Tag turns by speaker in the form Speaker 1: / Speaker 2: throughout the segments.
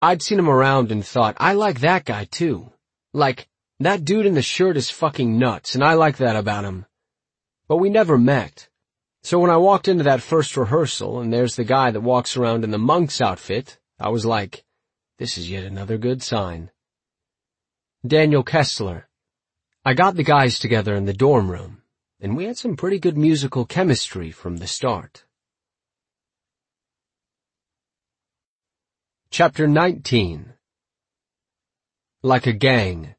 Speaker 1: I'd seen him around and thought, I like that guy too. Like, that dude in the shirt is fucking nuts, and I like that about him. But we never met. So when I walked into that first rehearsal, and there's the guy that walks around in the monk's outfit, I was like, this is yet another good sign. Daniel Kessler. I got the guys together in the dorm room, and we had some pretty good musical chemistry from the start. Chapter 19. Like a Gang.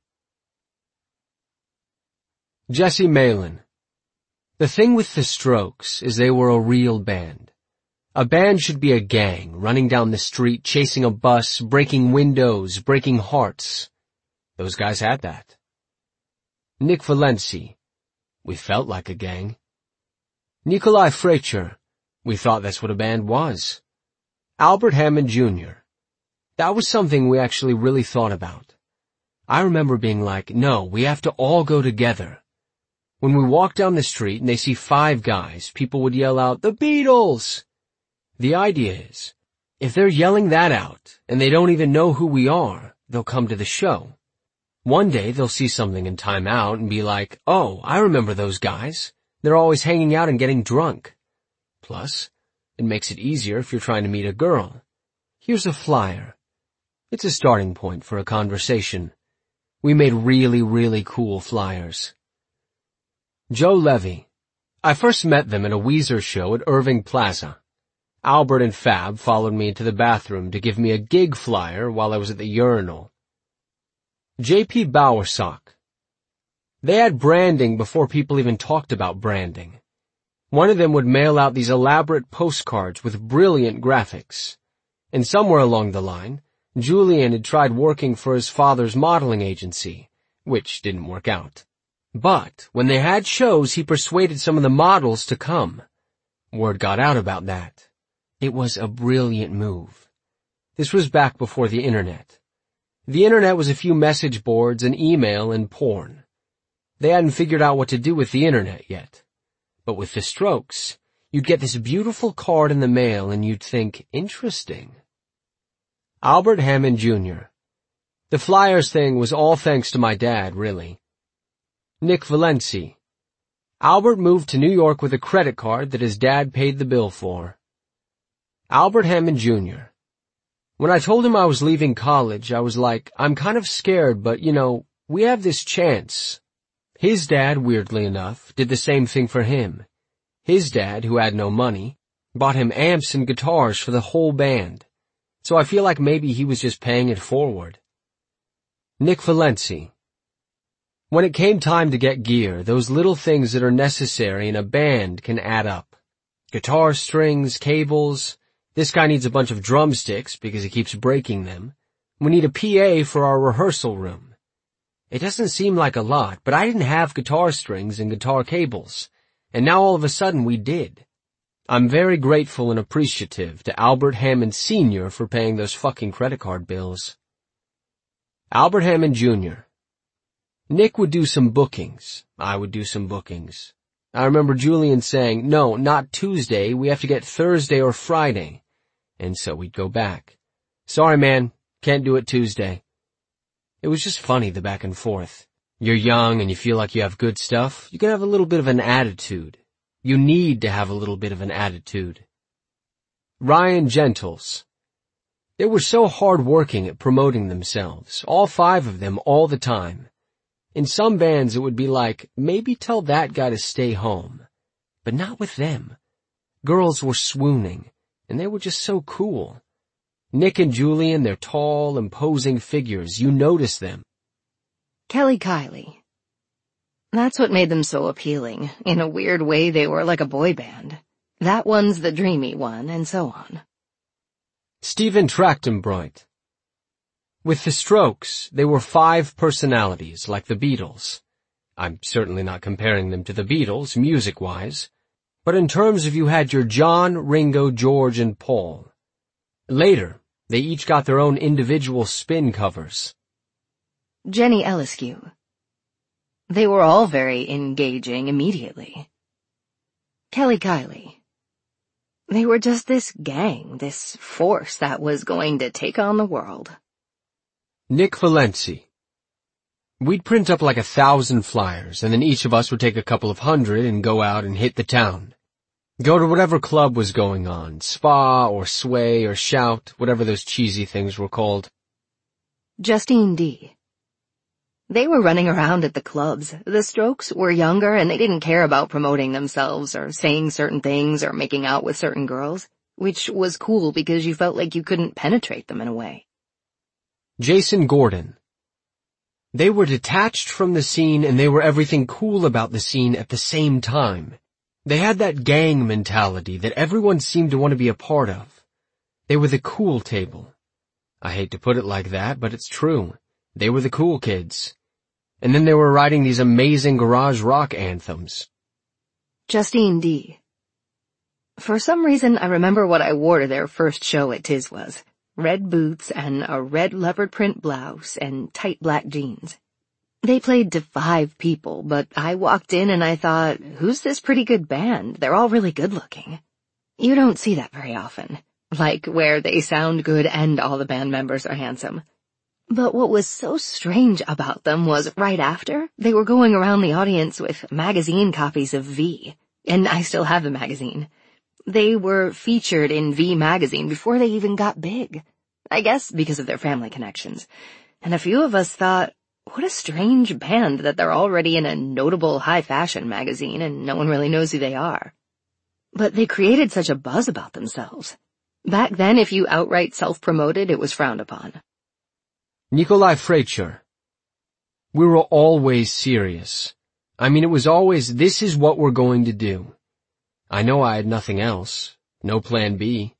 Speaker 1: Jesse Malin. The thing with the Strokes is they were a real band. A band should be a gang, running down the street, chasing a bus, breaking windows, breaking hearts. Those guys had that. Nick Valenci. We felt like a gang. Nikolai Fraiture. We thought that's what a band was. Albert Hammond Jr. That was something we actually really thought about. I remember being like, no, we have to all go together. When we walk down the street and they see 5 guys, people would yell out, "The Beatles!" The idea is, if they're yelling that out and they don't even know who we are, they'll come to the show. One day they'll see something in Time Out and be like, oh, I remember those guys. They're always hanging out and getting drunk. Plus, it makes it easier if you're trying to meet a girl. Here's a flyer. It's a starting point for a conversation. We made really, really cool flyers. Joe Levy. I first met them at a Weezer show at Irving Plaza. Albert and Fab followed me into the bathroom to give me a gig flyer while I was at the urinal. J.P. Bowersock. They had branding before people even talked about branding. One of them would mail out these elaborate postcards with brilliant graphics. And somewhere along the line, Julian had tried working for his father's modeling agency, which didn't work out. But when they had shows, he persuaded some of the models to come. Word got out about that. It was a brilliant move. This was back before the internet. The internet was a few message boards, an email, and porn. They hadn't figured out what to do with the internet yet. But with the Strokes, you'd get this beautiful card in the mail and you'd think, interesting. Albert Hammond Jr. The flyers thing was all thanks to my dad, really. Nick Valenci. Albert moved to New York with a credit card that his dad paid the bill for. Albert Hammond Jr. When I told him I was leaving college, I was like, I'm kind of scared, but we have this chance. His dad, weirdly enough, did the same thing for him. His dad, who had no money, bought him amps and guitars for the whole band. So I feel like maybe he was just paying it forward. Nick Valenci. When it came time to get gear, those little things that are necessary in a band can add up. Guitar strings, cables. This guy needs a bunch of drumsticks because he keeps breaking them. We need a PA for our rehearsal room. It doesn't seem like a lot, but I didn't have guitar strings and guitar cables. And now all of a sudden we did. I'm very grateful and appreciative to Albert Hammond Sr. for paying those fucking credit card bills. Albert Hammond Jr. Nick would do some bookings. I would do some bookings. I remember Julian saying, no, not Tuesday, we have to get Thursday or Friday. And so we'd go back. Sorry, man, can't do it Tuesday. It was just funny, the back and forth. You're young and you feel like you have good stuff. You can have a little bit of an attitude. You need to have a little bit of an attitude. Ryan Gentles. They were so hard-working at promoting themselves, all 5 of them all the time. In some bands it would be like, maybe tell that guy to stay home. But not with them. Girls were swooning, and they were just so cool. Nick and Julian, they're tall, imposing figures. You notice them.
Speaker 2: Kelly Kiley. That's what made them so appealing. In a weird way, they were like a boy band. That one's the dreamy one, and so on.
Speaker 1: Stephen Trachtenbreit. With the Strokes, they were 5 personalities, like the Beatles. I'm certainly not comparing them to the Beatles, music-wise. But in terms of you had your John, Ringo, George, and Paul. Later, they each got their own individual spin covers.
Speaker 2: Jenny Eliscu. They were all very engaging immediately. Kelly Kiley. They were just this gang, this force that was going to take on the world.
Speaker 1: Nick Valenci. We'd print up like 1,000 flyers, and then each of us would take a couple of hundred and go out and hit the town. Go to whatever club was going on, Spa or Sway or Shout, whatever those cheesy things were called.
Speaker 2: Justine D. They were running around at the clubs. The Strokes were younger and they didn't care about promoting themselves or saying certain things or making out with certain girls, which was cool because you felt like you couldn't penetrate them in a way.
Speaker 1: Jason Gordon. They were detached from the scene and they were everything cool about the scene at the same time. They had that gang mentality that everyone seemed to want to be a part of. They were the cool table. I hate to put it like that, but it's true. They were the cool kids. And then they were writing these amazing garage rock anthems.
Speaker 2: Justine D. For some reason, I remember what I wore to their first show at Tiswas. Red boots and a red leopard print blouse and tight black jeans. They played to 5 people, but I walked in and I thought, who's this pretty good band? They're all really good looking. You don't see that very often, like where they sound good and all the band members are handsome. But what was so strange about them was right after, they were going around the audience with magazine copies of V, and I still have the magazine. They were featured in V magazine before they even got big. I guess because of their family connections. And a few of us thought, what a strange band that they're already in a notable high fashion magazine and no one really knows who they are. But they created such a buzz about themselves. Back then, if you outright self-promoted, it was frowned upon.
Speaker 1: Nikolai Fraiture. We were always serious. I mean, it was always, this is what we're going to do. I know I had nothing else. No plan B.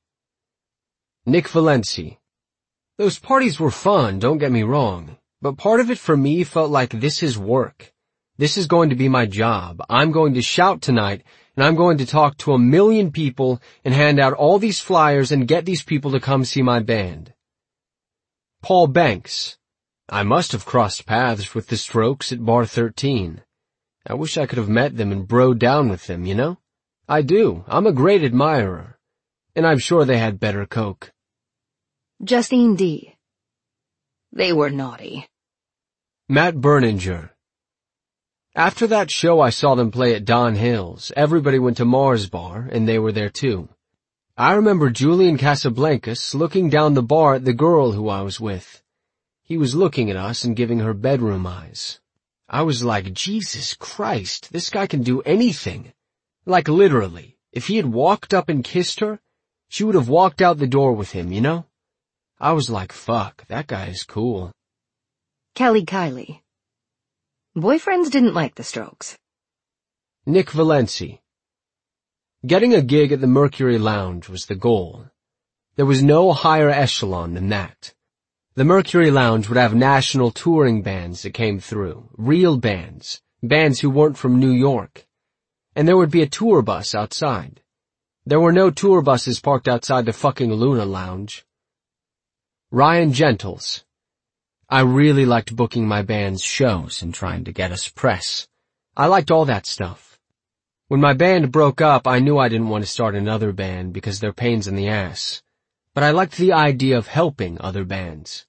Speaker 1: Nick Valenci. Those parties were fun, don't get me wrong, but part of it for me felt like this is work. This is going to be my job. I'm going to shout tonight, and I'm going to talk to 1 million people and hand out all these flyers and get these people to come see my band. Paul Banks. I must have crossed paths with the Strokes at Bar 13. I wish I could have met them and broed down with them, you know? I do. I'm a great admirer. And I'm sure they had better coke.
Speaker 2: Justine D. They were naughty.
Speaker 1: Matt Berninger. After that show I saw them play at Don Hills, everybody went to Mars Bar, and they were there too. I remember Julian Casablancas looking down the bar at the girl who I was with. He was looking at us and giving her bedroom eyes. I was like, Jesus Christ, this guy can do anything. Like literally, if he had walked up and kissed her, she would have walked out the door with him, you know? I was like, fuck, that guy is cool.
Speaker 2: Kelly Kiley. Boyfriends didn't like the Strokes.
Speaker 1: Nick Valenci. Getting a gig at the Mercury Lounge was the goal. There was no higher echelon than that. The Mercury Lounge would have national touring bands that came through, real bands, bands who weren't from New York. And there would be a tour bus outside. There were no tour buses parked outside the fucking Luna Lounge. Ryan Gentles. I really liked booking my band's shows and trying to get us press. I liked all that stuff. When my band broke up, I knew I didn't want to start another band because they're pains in the ass. But I liked the idea of helping other bands.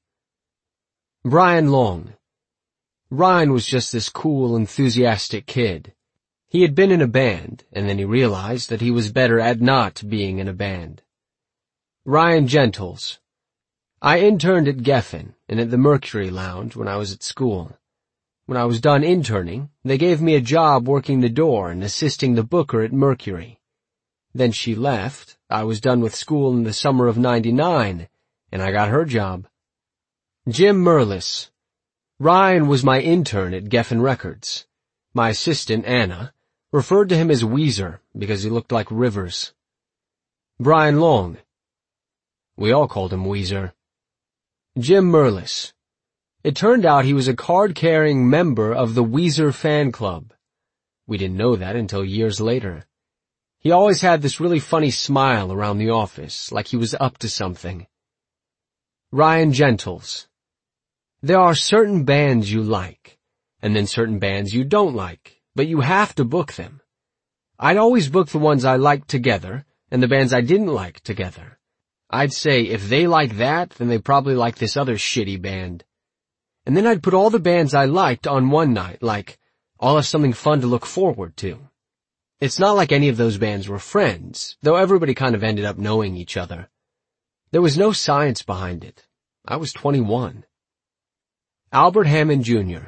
Speaker 1: Brian Long. Ryan was just this cool, enthusiastic kid. He had been in a band, and then he realized that he was better at not being in a band. Ryan Gentles. I interned at Geffen and at the Mercury Lounge when I was at school. When I was done interning, they gave me a job working the door and assisting the booker at Mercury. Then she left, I was done with school in the summer of '99, and I got her job. Jim Merlis. Ryan was my intern at Geffen Records. My assistant, Anna, referred to him as Weezer because he looked like Rivers. Brian Long. We all called him Weezer. Jim Merlis. It turned out he was a card-carrying member of the Weezer fan club. We didn't know that until years later. He always had this really funny smile around the office, like he was up to something. Ryan Gentles. There are certain bands you like, and then certain bands you don't like, but you have to book them. I'd always book the ones I liked together, and the bands I didn't like together. I'd say if they like that, then they probably like this other shitty band. And then I'd put all the bands I liked on one night, like, I'll have something fun to look forward to. It's not like any of those bands were friends, though everybody kind of ended up knowing each other. There was no science behind it. I was 21. Albert Hammond Jr.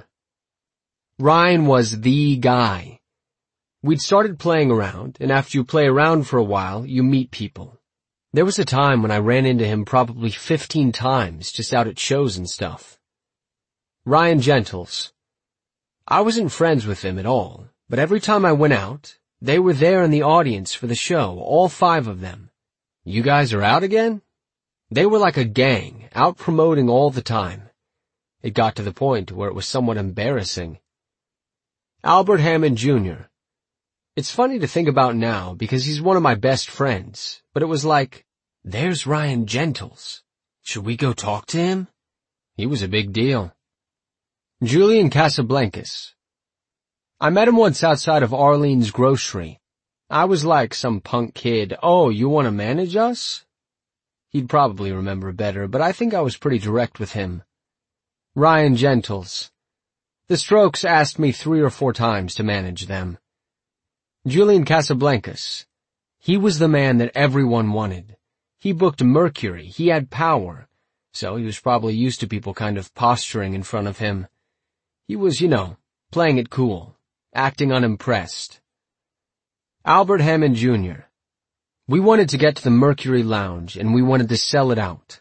Speaker 1: Ryan was the guy. We'd started playing around, and after you play around for a while, you meet people. There was a time when I ran into him probably 15 times just out at shows and stuff. Ryan Gentles. I wasn't friends with them at all, but every time I went out, they were there in the audience for the show, all 5 of them. You guys are out again? They were like a gang, out promoting all the time. It got to the point where it was somewhat embarrassing. Albert Hammond Jr. It's funny to think about now because he's one of my best friends, but it was like, there's Ryan Gentles. Should we go talk to him? He was a big deal. Julian Casablancas. I met him once outside of Arlene's grocery. I was like some punk kid, oh, you want to manage us? He'd probably remember better, but I think I was pretty direct with him. Ryan Gentles. The Strokes asked me 3 or 4 times to manage them. Julian Casablancas. He was the man that everyone wanted. He booked Mercury, he had power, so he was probably used to people kind of posturing in front of him. He was, playing it cool, acting unimpressed. Albert Hammond Jr. We wanted to get to the Mercury Lounge, and we wanted to sell it out.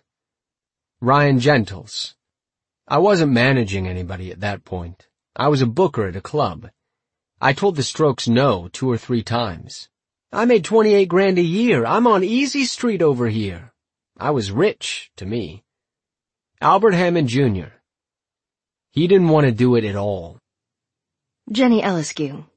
Speaker 1: Ryan Gentles. I wasn't managing anybody at that point. I was a booker at a club. I told the Strokes no 2 or 3 times. I made $28,000 a year. I'm on Easy Street over here. I was rich, to me. Albert Hammond Jr. He didn't want to do it at all.
Speaker 2: Jenny Eliscu.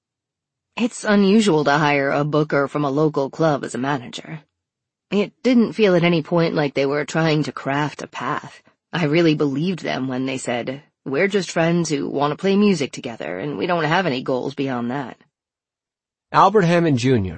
Speaker 2: It's unusual to hire a booker from a local club as a manager. It didn't feel at any point like they were trying to craft a path. I really believed them when they said, we're just friends who want to play music together, and we don't have any goals beyond that.
Speaker 1: Albert Hammond Jr.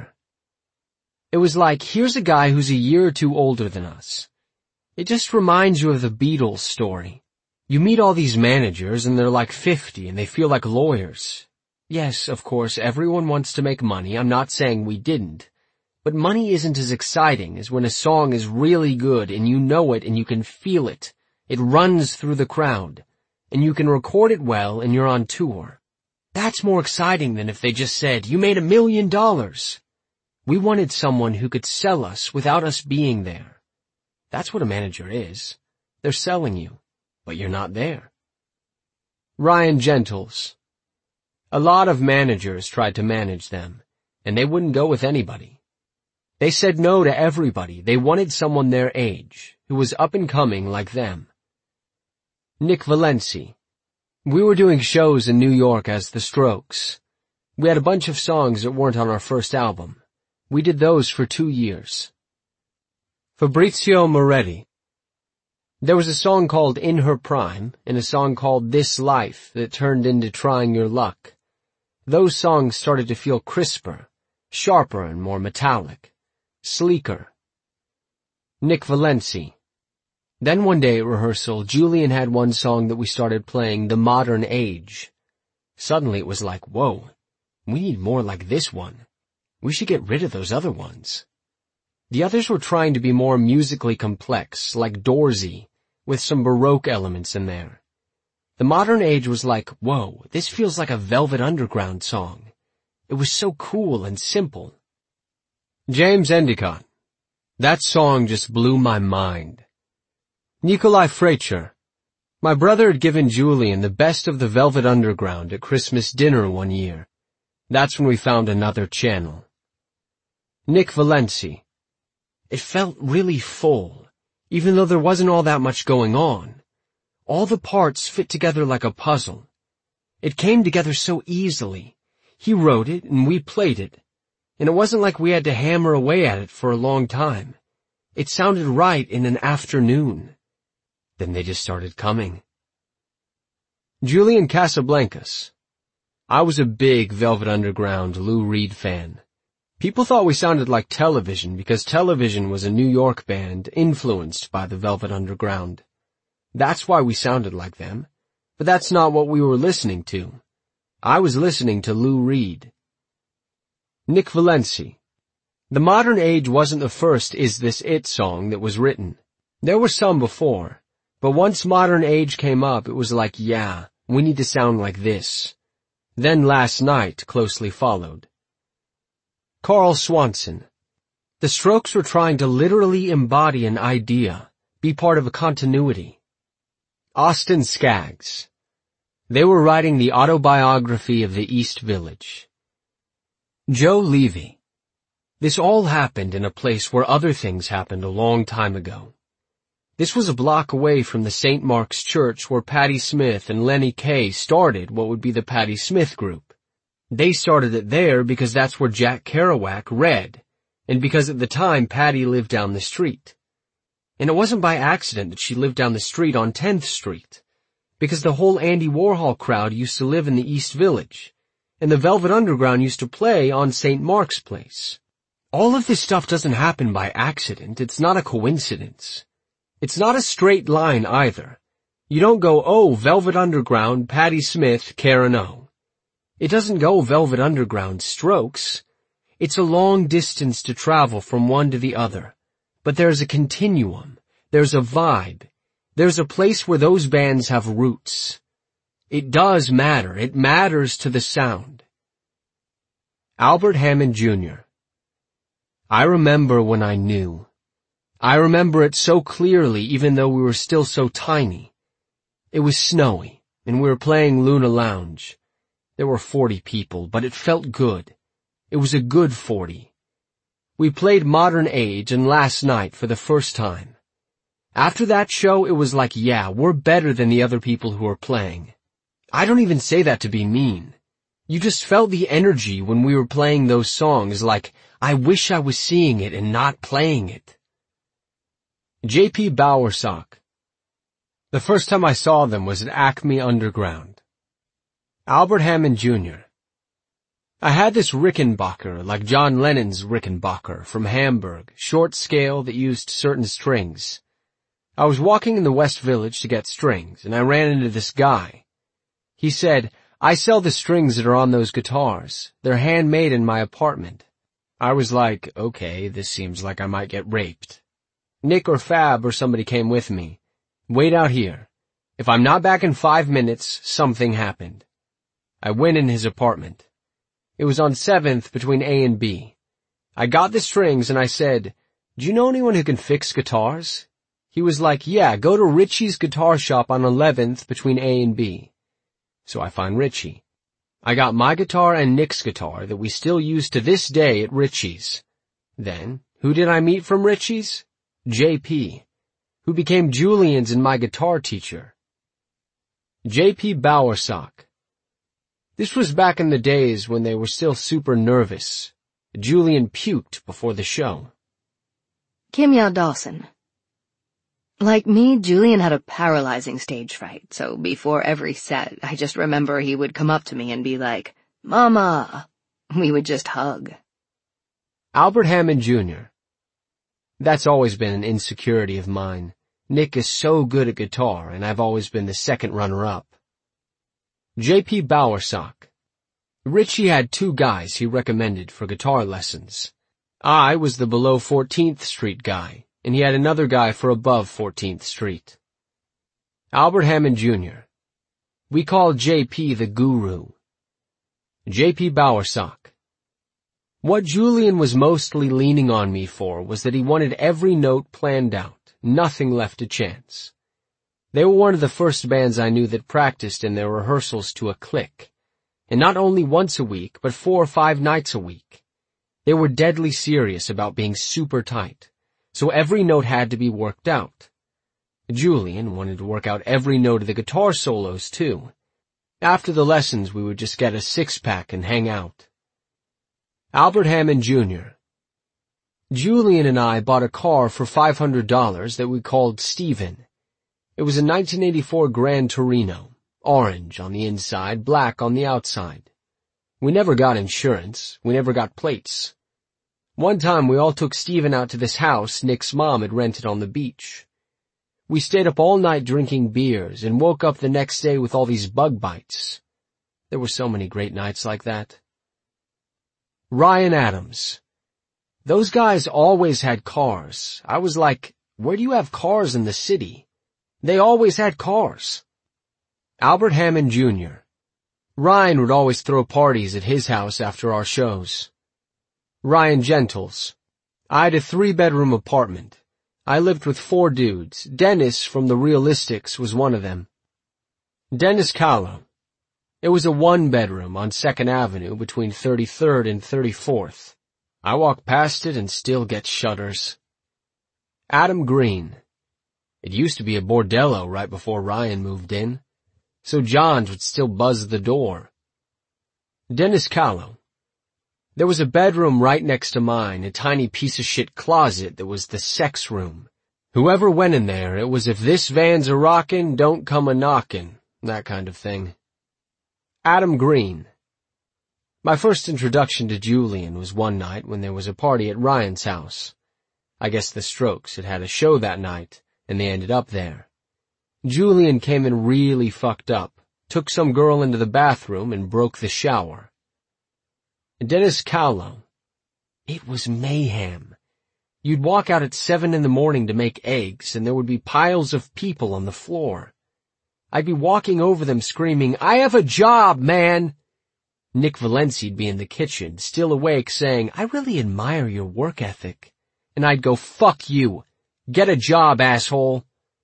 Speaker 1: It was like, here's a guy who's a year or 2 older than us. It just reminds you of the Beatles story. You meet all these managers, and they're like 50, and they feel like lawyers. Yes, of course, everyone wants to make money. I'm not saying we didn't. But money isn't as exciting as when a song is really good, and you know it, and you can feel it. It runs through the crowd, and you can record it well and you're on tour. That's more exciting than if they just said, you made $1 million. We wanted someone who could sell us without us being there. That's what a manager is. They're selling you, but you're not there. Ryan Gentles. A lot of managers tried to manage them, and they wouldn't go with anybody. They said no to everybody. They wanted someone their age, who was up and coming like them. Nick Valenci. We were doing shows in New York as the Strokes. We had a bunch of songs that weren't on our first album. We did those for 2 years. Fabrizio Moretti. There was a song called In Her Prime and a song called This Life that turned into Trying Your Luck. Those songs started to feel crisper, sharper and more metallic, sleeker. Nick Valenci. Then one day at rehearsal, Julian had one song that we started playing, The Modern Age. Suddenly it was like, whoa, we need more like this one. We should get rid of those other ones. The others were trying to be more musically complex, like Dorsey, with some Baroque elements in there. The Modern Age was like, whoa, this feels like a Velvet Underground song. It was so cool and simple. James Endicott. That song just blew my mind. Nikolai Fraiture. My brother had given Julian the best of the Velvet Underground at Christmas dinner one year. That's when we found another channel. Nick Valenci. It felt really full, even though there wasn't all that much going on. All the parts fit together like a puzzle. It came together so easily. He wrote it and we played it. And it wasn't like we had to hammer away at it for a long time. It sounded right in an afternoon. Then they just started coming. Julian Casablancas. I was a big Velvet Underground Lou Reed fan. People thought we sounded like Television because Television was a New York band influenced by the Velvet Underground. That's why we sounded like them. But that's not what we were listening to. I was listening to Lou Reed. Nick Valenci. The Modern Age wasn't the first Is This It song that was written. There were some before, but once Modern Age came up, it was like, yeah, we need to sound like this. Then Last Night closely followed. Carl Swanson. The Strokes were trying to literally embody an idea, be part of a continuity. Austin Skaggs. They were writing the autobiography of the East Village. Joe Levy. This all happened in a place where other things happened a long time ago. This was a block away from the St. Mark's Church where Patti Smith and Lenny Kaye started what would be the Patti Smith Group. They started it there because that's where Jack Kerouac read, and because at the time Patti lived down the street. And it wasn't by accident that she lived down the street on 10th Street, because the whole Andy Warhol crowd used to live in the East Village, and the Velvet Underground used to play on St. Mark's Place. All of this stuff doesn't happen by accident. It's not a coincidence. It's not a straight line either. You don't go, oh, Velvet Underground, Patti Smith, Karen O. It doesn't go Velvet Underground, Strokes. It's a long distance to travel from one to the other. But there's a continuum. There's a vibe. There's a place where those bands have roots. It does matter. It matters to the sound. Albert Hammond Jr. I remember when I knew. I remember it so clearly even though we were still so tiny. It was snowy, and we were playing Luna Lounge. There were 40 people, but it felt good. It was a good 40. We played Modern Age and Last Night for the first time. After that show, it was like, yeah, we're better than the other people who are playing. I don't even say that to be mean. You just felt the energy when we were playing those songs like, I wish I was seeing it and not playing it. J.P. Bowersock. The first time I saw them was at Acme Underground. Albert Hammond Jr. I had this Rickenbacker, like John Lennon's Rickenbacker, from Hamburg, short scale that used certain strings. I was walking in the West Village to get strings, and I ran into this guy. He said, I sell the strings that are on those guitars. They're handmade in my apartment. I was like, okay, this seems like I might get raped. Nick or Fab or somebody came with me. Wait out here. If I'm not back in 5 minutes, something happened. I went in his apartment. It was on 7th between A and B. I got the strings and I said, do you know anyone who can fix guitars? He was like, yeah, go to Richie's guitar shop on 11th between A and B. So I find Richie. I got my guitar and Nick's guitar that we still use to this day at Richie's. Then, who did I meet from Richie's? J.P., who became Julian's and my guitar teacher. J.P. Bowersock. This was back in the days when they were still super nervous. Julian puked before the show.
Speaker 2: Kim Yao Dawson. Like me, Julian had a paralyzing stage fright, so before every set, I just remember he would come up to me and be like, Mama! We would just hug.
Speaker 1: Albert Hammond Jr. That's always been an insecurity of mine. Nick is so good at guitar, and I've always been the second runner-up. J.P. Bowersock. Richie had 2 guys he recommended for guitar lessons. I was the below 14th Street guy, and he had another guy for above 14th Street. Albert Hammond Jr. We called J.P. the guru. J.P. Bowersock. What Julian was mostly leaning on me for was that he wanted every note planned out, nothing left to chance. They were one of the first bands I knew that practiced in their rehearsals to a click, and not only once a week, but 4 or 5 nights a week. They were deadly serious about being super tight, so every note had to be worked out. Julian wanted to work out every note of the guitar solos, too. After the lessons, we would just get a 6-pack and hang out. Albert Hammond Jr. Julian and I bought a car for $500 that we called Steven. It was a 1984 Gran Torino, orange on the inside, black on the outside. We never got insurance. We never got plates. One time we all took Steven out to this house Nick's mom had rented on the beach. We stayed up all night drinking beers and woke up the next day with all these bug bites. There were so many great nights like that. Ryan Adams. Those guys always had cars. I was like, where do you have cars in the city? They always had cars. Albert Hammond Jr. Ryan would always throw parties at his house after our shows. Ryan Gentles. I had a 3-bedroom apartment. I lived with 4 dudes. Dennis from the Realistics was one of them. Dennis Callow. It was a 1-bedroom on 2nd Avenue between 33rd and 34th. I walk past it and still get shudders. Adam Green. It used to be a bordello right before Ryan moved in, so Johns would still buzz the door. Dennis Callow. There was a bedroom right next to mine, a tiny piece of shit closet that was the sex room. Whoever went in there, it was if this van's a rockin', don't come a knockin', that kind of thing. Adam Green. My first introduction to Julian was one night when there was a party at Ryan's house. I guess the Strokes had had a show that night, and they ended up there. Julian came in really fucked up, took some girl into the bathroom and broke the shower. Dennis Callow. It was mayhem. You'd walk out at 7 in the morning to make eggs, and there would be piles of people on the floor. I'd be walking over them screaming, "I have a job, man!" Nick Valencia'd be in the kitchen, still awake, saying, "I really admire your work ethic." And I'd go, "Fuck you. Get a job, asshole."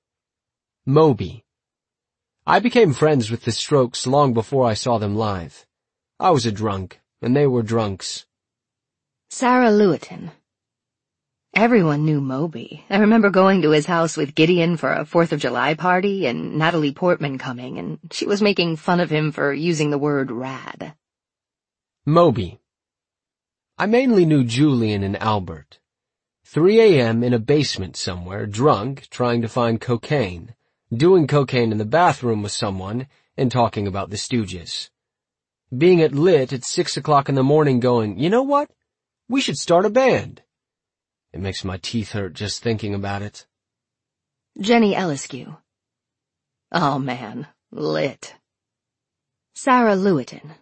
Speaker 1: Moby. I became friends with the Strokes long before I saw them live. I was a drunk, and they were drunks.
Speaker 2: Sarah Lewitton. Everyone knew Moby. I remember going to his house with Gideon for a 4th of July party and Natalie Portman coming, and she was making fun of him for using the word rad.
Speaker 1: Moby. I mainly knew Julian and Albert. 3 a.m. in a basement somewhere, drunk, trying to find cocaine, doing cocaine in the bathroom with someone, and talking about the Stooges. Being at Lit at 6 o'clock in the morning going, "You know what? We should start a band." It makes my teeth hurt just thinking about it.
Speaker 2: Jenny Eliscu. Oh man, Lit. Sarah Lewitton.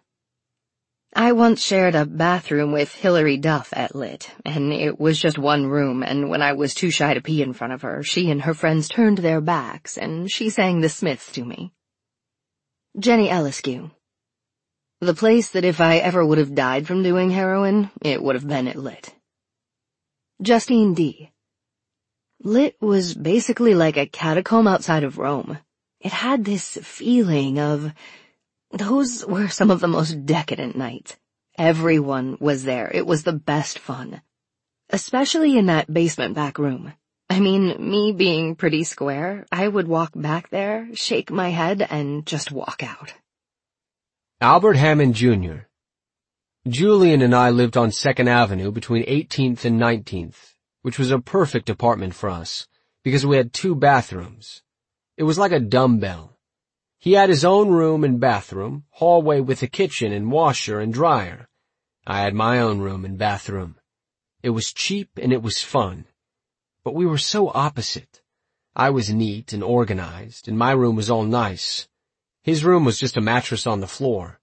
Speaker 2: I once shared a bathroom with Hilary Duff at Lit, and it was just one room, and when I was too shy to pee in front of her, she and her friends turned their backs, and she sang the Smiths to me. Jenny Eliscu. The place that if I ever would have died from doing heroin, it would have been at Lit. Justine D. Lit was basically like a catacomb outside of Rome. It had this feeling of... Those were some of the most decadent nights. Everyone was there. It was the best fun. Especially in that basement back room. I mean, me being pretty square, I would walk back there, shake my head, and just walk out.
Speaker 1: Albert Hammond Jr. Julian and I lived on 2nd Avenue between 18th and 19th, which was a perfect apartment for us, because we had 2 bathrooms. It was like a dumbbell. He had his own room and bathroom, hallway with a kitchen and washer and dryer. I had my own room and bathroom. It was cheap and it was fun. But we were so opposite. I was neat and organized, and my room was all nice. His room was just a mattress on the floor.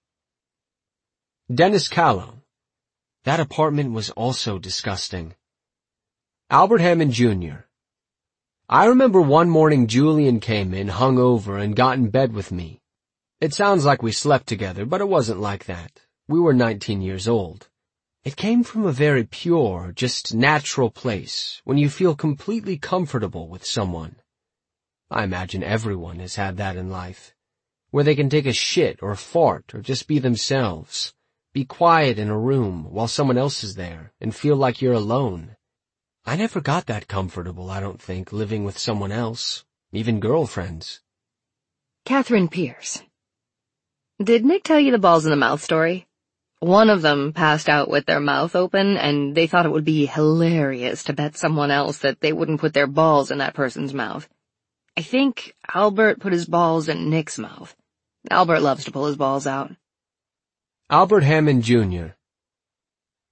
Speaker 1: Dennis Callow. That apartment was also disgusting. Albert Hammond Jr. I remember one morning Julian came in hungover and got in bed with me. It sounds like we slept together, but it wasn't like that. We were 19 years old. It came from a very pure, just natural place when you feel completely comfortable with someone. I imagine everyone has had that in life, where they can take a shit or fart or just be themselves, be quiet in a room while someone else is there and feel like you're alone. I never got that comfortable, I don't think, living with someone else, even girlfriends.
Speaker 2: Catherine Pierce. Did Nick tell you the balls in the mouth story? One of them passed out with their mouth open, and they thought it would be hilarious to bet someone else that they wouldn't put their balls in that person's mouth. I think Albert put his balls in Nick's mouth. Albert loves to pull his balls out.
Speaker 1: Albert Hammond Jr.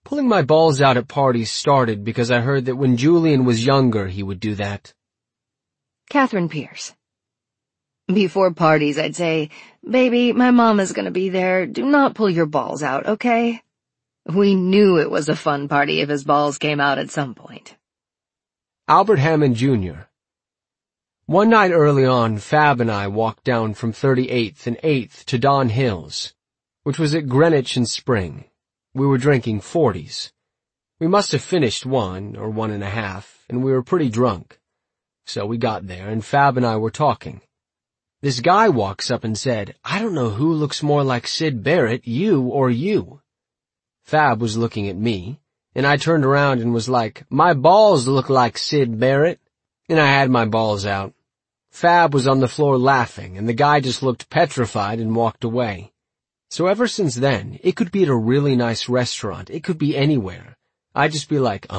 Speaker 1: Pulling my balls out at parties started because I heard that when Julian was younger he would do that.
Speaker 2: Catherine Pierce. Before parties, I'd say, "Baby, my mom is gonna be there. Do not pull your balls out, okay?" We knew it was a fun party if his balls came out at some point.
Speaker 1: Albert Hammond Jr. One night early on, Fab and I walked down from 38th and 8th to Don Hills, which was at Greenwich in spring. We were drinking 40s. We must have finished one or 1.5, and we were pretty drunk. So we got there, and Fab and I were talking. This guy walks up and said, "I don't know who looks more like Syd Barrett, you or you." Fab was looking at me, and I turned around and was like, "My balls look like Syd Barrett," and I had my balls out. Fab was on the floor laughing, and the guy just looked petrified and walked away. So ever since then, it could be at a really nice restaurant, it could be anywhere. I'd just be like,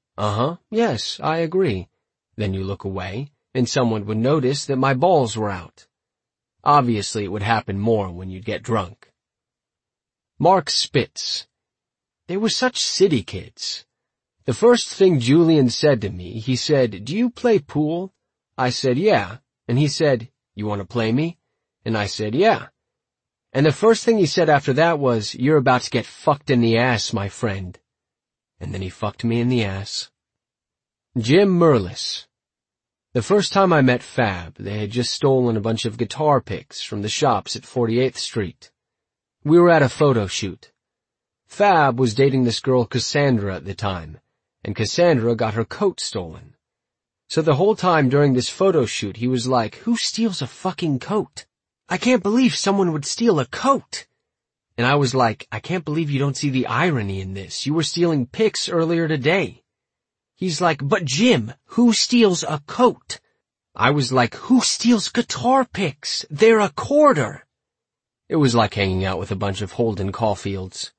Speaker 1: yes, I agree. Then you look away, and someone would notice that my balls were out. Obviously, it would happen more when you'd get drunk. Mark Spitz. They were such city kids. The first thing Julian said to me, he said, "Do you play pool?" I said, "Yeah." And he said, "You want to play me?" And I said, "Yeah." And the first thing he said after that was, "You're about to get fucked in the ass, my friend." And then he fucked me in the ass. Jim Merlis. The first time I met Fab, they had just stolen a bunch of guitar picks from the shops at 48th Street. We were at a photo shoot. Fab was dating this girl Cassandra at the time, and Cassandra got her coat stolen. So the whole time during this photo shoot he was like, "Who steals a fucking coat? I can't believe someone would steal a coat." And I was like, "I can't believe you don't see the irony in this. You were stealing pics earlier today." He's like, "But Jim, who steals a coat?" I was like, "Who steals guitar picks? They're a quarter." It was like hanging out with a bunch of Holden Caulfields.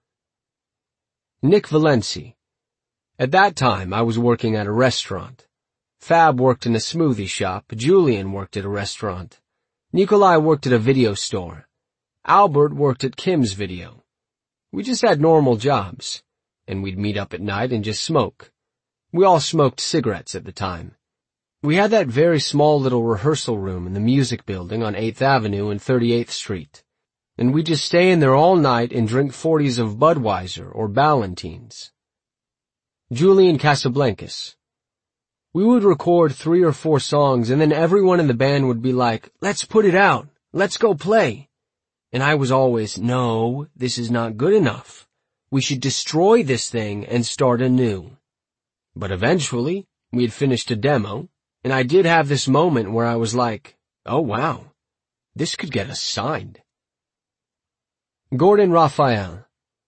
Speaker 1: Nick Valenci. At that time, I was working at a restaurant. Fab worked in a smoothie shop. Julian worked at a restaurant. Nikolai worked at a video store. Albert worked at Kim's Video. We just had normal jobs, and we'd meet up at night and just smoke. We all smoked cigarettes at the time. We had that very small little rehearsal room in the music building on 8th Avenue and 38th Street. And we'd just stay in there all night and drink 40s of Budweiser or Ballantines. Julian Casablancas. We would record 3 or 4 songs and then everyone in the band would be like, "Let's put it out. Let's go play." And I was always, "No, this is not good enough. We should destroy this thing and start anew." But eventually, we had finished a demo, and I did have this moment where I was like, "Oh wow, this could get us signed." Gordon Raphael.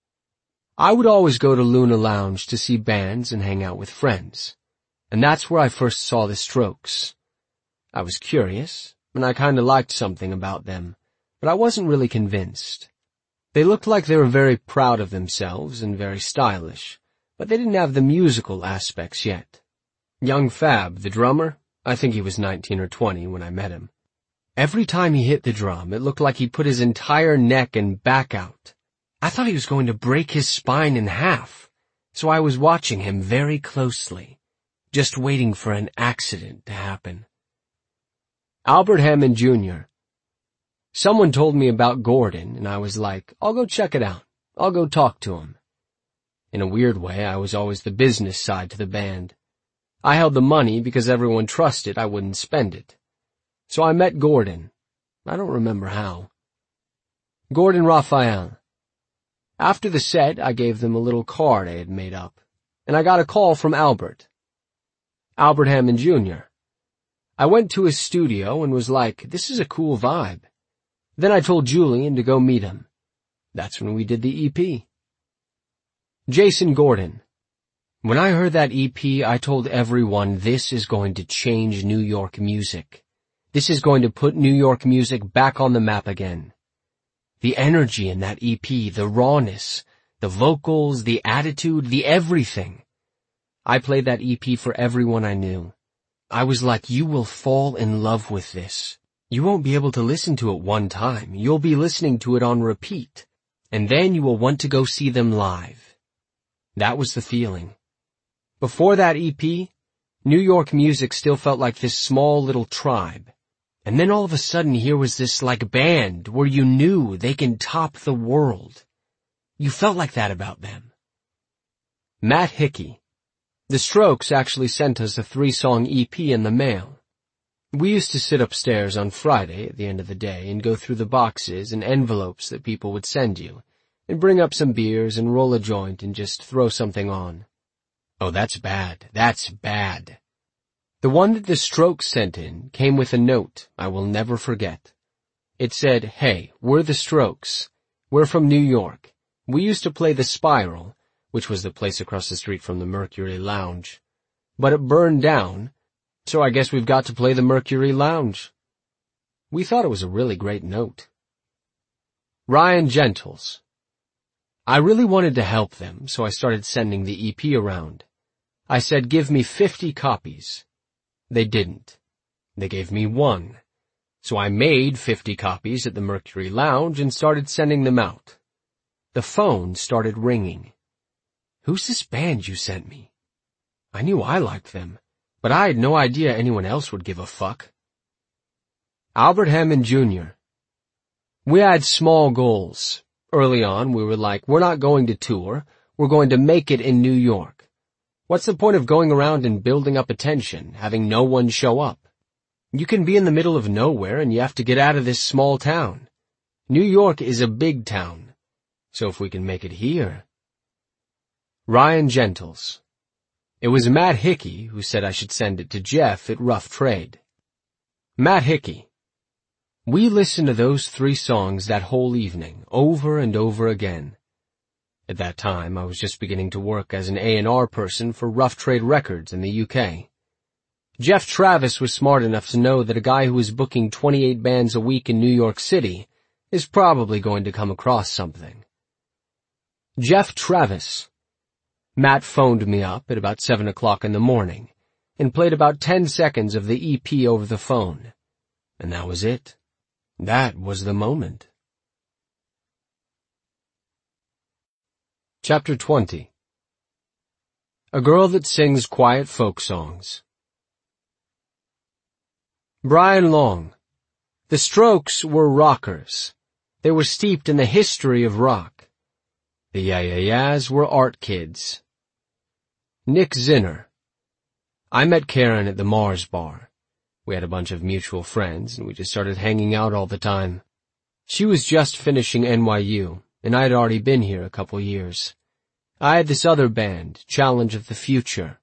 Speaker 1: I would always go to Luna Lounge to see bands and hang out with friends, and that's where I first saw the Strokes. I was curious, and I kinda liked something about them, but I wasn't really convinced. They looked like they were very proud of themselves and very stylish, but they didn't have the musical aspects yet. Young Fab, the drummer, I think he was 19 or 20 when I met him. Every time he hit the drum, it looked like he put his entire neck and back out. I thought he was going to break his spine in half, so I was watching him very closely, just waiting for an accident to happen. Albert Hammond Jr. Someone told me about Gordon, and I was like, I'll go check it out. I'll go talk to him. In a weird way, I was always the business side to the band. I held the money because everyone trusted I wouldn't spend it. So I met Gordon. I don't remember how. Gordon Raphael. After the set, I gave them a little card I had made up, and I got a call from Albert. Albert Hammond Jr. I went to his studio and was like, this is a cool vibe. Then I told Julian to go meet him. That's when we did the EP. Jason Gordon. When I heard that EP, I told everyone this is going to change New York music. This is going to put New York music back on the map again. The energy in that EP, the rawness, the vocals, the attitude, the everything. I played that EP for everyone I knew. I was like, you will fall in love with this. You won't be able to listen to it one time. You'll be listening to it on repeat. And then you will want to go see them live. That was the feeling. Before that EP, New York music still felt like this small little tribe. And then all of a sudden here was this like band where you knew they can top the world. You felt like that about them. Matt Hickey. The Strokes actually sent us a 3-song EP in the mail. We used to sit upstairs on Friday at the end of the day and go through the boxes and envelopes that people would send you, and bring up some beers and roll a joint and just throw something on. Oh, that's bad. That's bad. The one that the Strokes sent in came with a note I will never forget. It said, "Hey, we're the Strokes. We're from New York. We used to play the Spiral," which was the place across the street from the Mercury Lounge. "But it burned down, so I guess we've got to play the Mercury Lounge." We thought it was a really great note. Ryan Gentles. I really wanted to help them, so I started sending the EP around. I said, "Give me 50 copies. They didn't. They gave me 1. So I made 50 copies at the Mercury Lounge and started sending them out. The phone started ringing. "Who's this band you sent me?" I knew I liked them, but I had no idea anyone else would give a fuck. Albert Hammond Jr. We had small goals. Early on, we were like, we're not going to tour, we're going to make it in New York. What's the point of going around and building up attention, having no one show up? You can be in the middle of nowhere and you have to get out of this small town. New York is a big town, so if we can make it here. Ryan Gentles. It was Matt Hickey who said I should send it to Jeff at Rough Trade. Matt Hickey. We listened to those 3 songs that whole evening, over and over again. At that time, I was just beginning to work as an A&R person for Rough Trade Records in the UK. Jeff Travis was smart enough to know that a guy who was booking 28 bands a week in New York City is probably going to come across something. Jeff Travis. Matt phoned me up at about 7 o'clock in the morning and played about 10 seconds of the EP over the phone. And that was it. That was the moment. Chapter 20. A girl that sings quiet folk songs. Brian Long. The Strokes were rockers. They were steeped in the history of rock. The Yeah-Yeah-Yeahs were art kids. Nick Zinner. I met Karen at the Mars Bar. We had a bunch of mutual friends, and we just started hanging out all the time. She was just finishing NYU, and I had already been here a couple years. I had this other band, Challenge of the Future.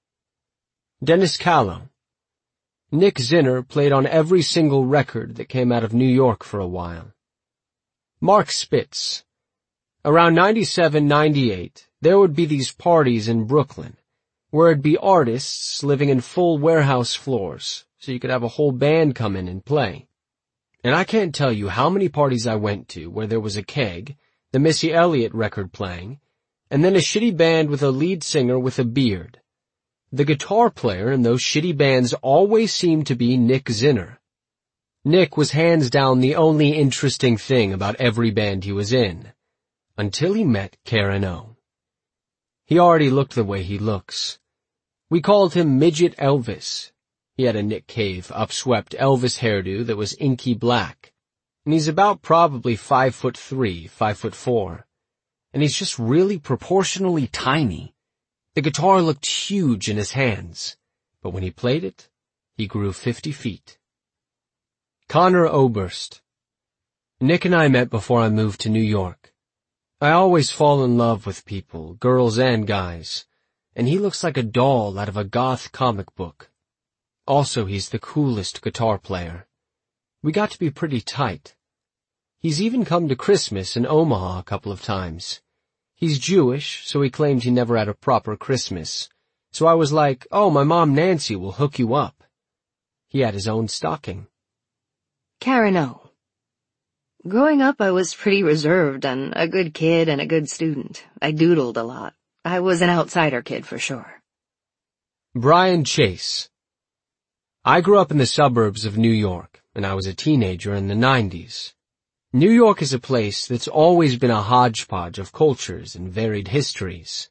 Speaker 1: Dennis Callow. Nick Zinner played on every single record that came out of New York for a while. Mark Spitz. Around 97, 98, there would be these parties in Brooklyn, where it'd be artists living in full warehouse floors, so you could have a whole band come in and play. And I can't tell you how many parties I went to where there was a keg, the Missy Elliott record playing, and then a shitty band with a lead singer with a beard. The guitar player in those shitty bands always seemed to be Nick Zinner. Nick was hands down the only interesting thing about every band he was in, until he met Karen O. He already looked the way he looks. We called him Midget Elvis. He had a Nick Cave upswept Elvis hairdo that was inky black, and he's about probably 5'3", 5'4", and he's just really proportionally tiny. The guitar looked huge in his hands, but when he played it, he grew 50 feet. Connor Oberst. Nick and I met before I moved to New York. I always fall in love with people, girls and guys, and he looks like a doll out of a goth comic book. Also, he's the coolest guitar player. We got to be pretty tight. He's even come to Christmas in Omaha a couple of times. He's Jewish, so he claimed he never had a proper Christmas. So I was like, oh, my mom Nancy will hook you up. He had his own stocking.
Speaker 2: Karen O. Growing up, I was pretty reserved and a good kid and a good student. I doodled a lot. I was an outsider kid for sure.
Speaker 1: Brian Chase. I grew up in the suburbs of New York, and I was a teenager in the 90s. New York is a place that's always been a hodgepodge of cultures and varied histories.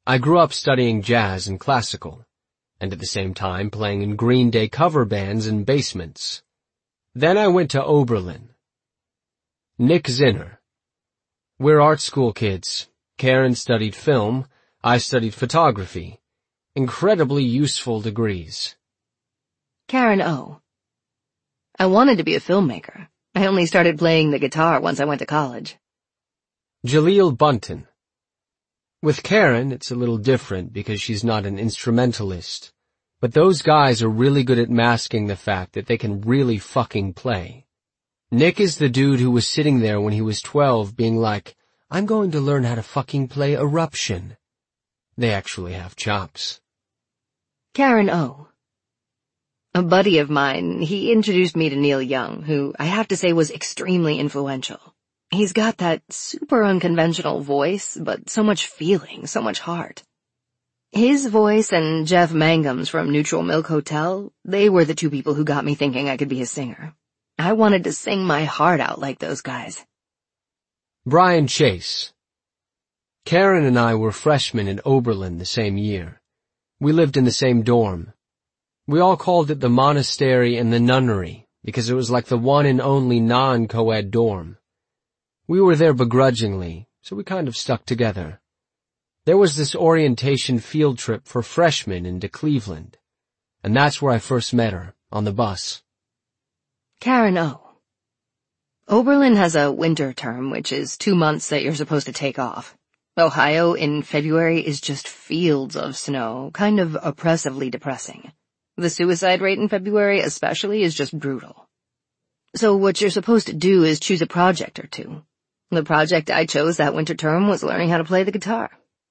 Speaker 1: I grew up studying jazz and classical, and at the same time playing in Green Day cover bands in basements. Then I went to Oberlin. Nick Zinner. We're art school kids. Karen studied film, I studied photography. Incredibly useful degrees.
Speaker 2: Karen O. I wanted to be a filmmaker. I only started playing the guitar once I went to college.
Speaker 1: Jaleel Bunton. With Karen, it's a little different because she's not an instrumentalist, but those guys are really good at masking the fact that they can really fucking play. Nick is the dude who was sitting there when he was 12 being like, I'm going to learn how to fucking play Eruption. They actually have chops.
Speaker 2: Karen O. A buddy of mine, he introduced me to Neil Young, who I have to say was extremely influential. He's got that super unconventional voice, but so much feeling, so much heart. His voice and Jeff Mangum's from Neutral Milk Hotel, they were the two people who got me thinking I could be a singer. I wanted to sing my heart out like those guys.
Speaker 1: Brian Chase. Karen and I were freshmen at Oberlin the same year. We lived in the same dorm. We all called it the monastery and the nunnery because it was like the one and only non-co-ed dorm. We were there begrudgingly, so we kind of stuck together. There was this orientation field trip for freshmen into Cleveland, and that's where I first met her, on the bus.
Speaker 2: Karen O. Oberlin has a winter term, which is 2 months that you're supposed to take off. Ohio in February is just fields of snow, kind of oppressively depressing. The suicide rate in February especially is just brutal. So what you're supposed to do is choose a project or two. The project I chose that winter term was learning how to play the guitar.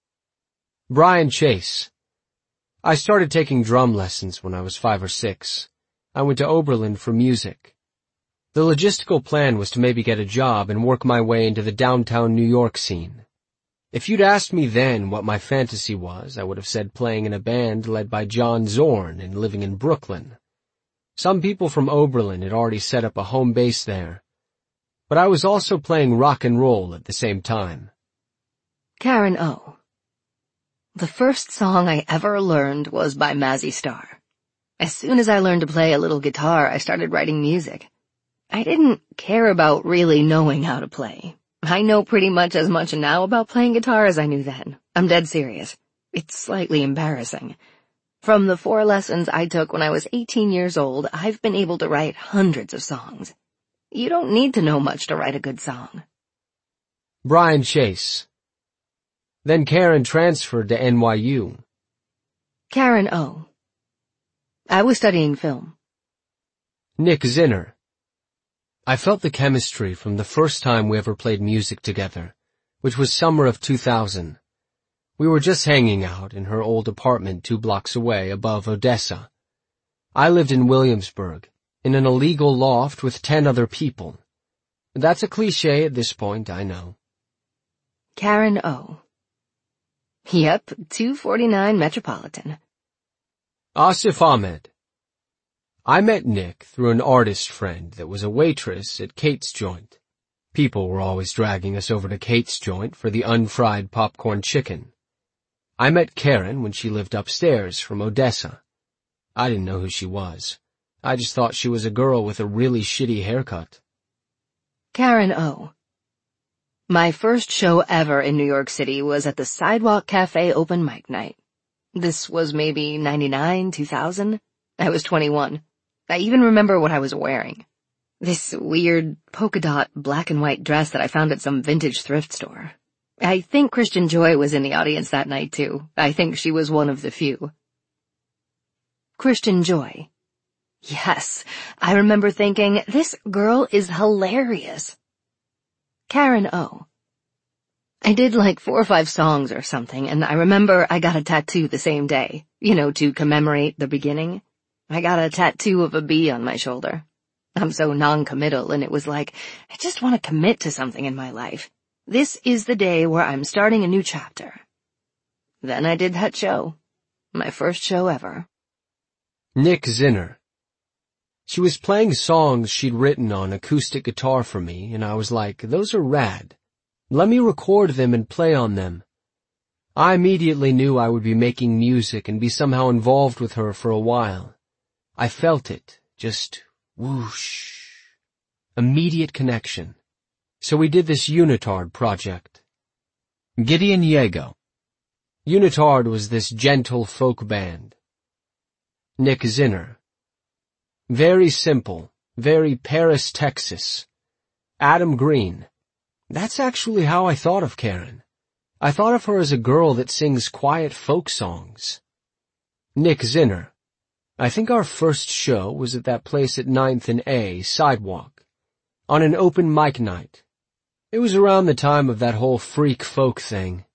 Speaker 1: Brian Chase. I started taking drum lessons when I was 5 or 6. I went to Oberlin for music. The logistical plan was to maybe get a job and work my way into the downtown New York scene. If you'd asked me then what my fantasy was, I would have said playing in a band led by John Zorn and living in Brooklyn. Some people from Oberlin had already set up a home base there. But I was also playing rock and roll at the same time.
Speaker 2: Karen O. The first song I ever learned was by Mazzy Star. As soon as I learned to play a little guitar, I started writing music. I didn't care about really knowing how to play. I know pretty much as much now about playing guitar as I knew then. I'm dead serious. It's slightly embarrassing. From the 4 lessons I took when I was 18 years old, I've been able to write hundreds of songs. You don't need to know much to write a good song.
Speaker 1: Brian Chase. Then Karen transferred to NYU.
Speaker 2: Karen O. I was studying film.
Speaker 1: Nick Zinner. I felt the chemistry from the first time we ever played music together, which was summer of 2000. We were just hanging out in her old apartment 2 blocks away above Odessa. I lived in Williamsburg, in an illegal loft with 10 other people. That's a cliché at this point, I know.
Speaker 2: Karen O. Yep, 249 Metropolitan.
Speaker 1: Asif Ahmed. I met Nick through an artist friend that was a waitress at Kate's Joint. People were always dragging us over to Kate's Joint for the unfried popcorn chicken. I met Karen when she lived upstairs from Odessa. I didn't know who she was. I just thought she was a girl with a really shitty haircut.
Speaker 2: Karen O. My first show ever in New York City was at the Sidewalk Cafe open mic night. This was maybe 99, 2000. I was 21. I even remember what I was wearing. This weird polka dot black and white dress that I found at some vintage thrift store. I think Christian Joy was in the audience that night too. I think she was one of the few. Christian Joy. Yes, I remember thinking, this girl is hilarious. Karen O. I did like 4 or 5 songs or something, and I remember I got a tattoo the same day, to commemorate the beginning. I got a tattoo of a bee on my shoulder. I'm so non-committal, and it was like, I just want to commit to something in my life. This is the day where I'm starting a new chapter. Then I did that show. My first show ever.
Speaker 1: Nick Zinner. She was playing songs she'd written on acoustic guitar for me, and I was like, those are rad. Let me record them and play on them. I immediately knew I would be making music and be somehow involved with her for a while. I felt it, just whoosh. Immediate connection. So we did this Unitard project.
Speaker 3: Gideon Yago.
Speaker 1: Unitard was this gentle folk band. Nick Zinner. Very simple, very Paris, Texas. Adam Green. That's actually how I thought of Karen. I thought of her as a girl that sings quiet folk songs. Nick Zinner. I think our first show was at that place at 9th and A, Sidewalk, on an open mic night. It was around the time of that whole freak folk thing.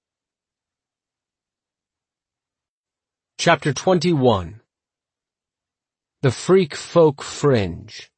Speaker 1: Chapter 21. The Freak Folk Fringe.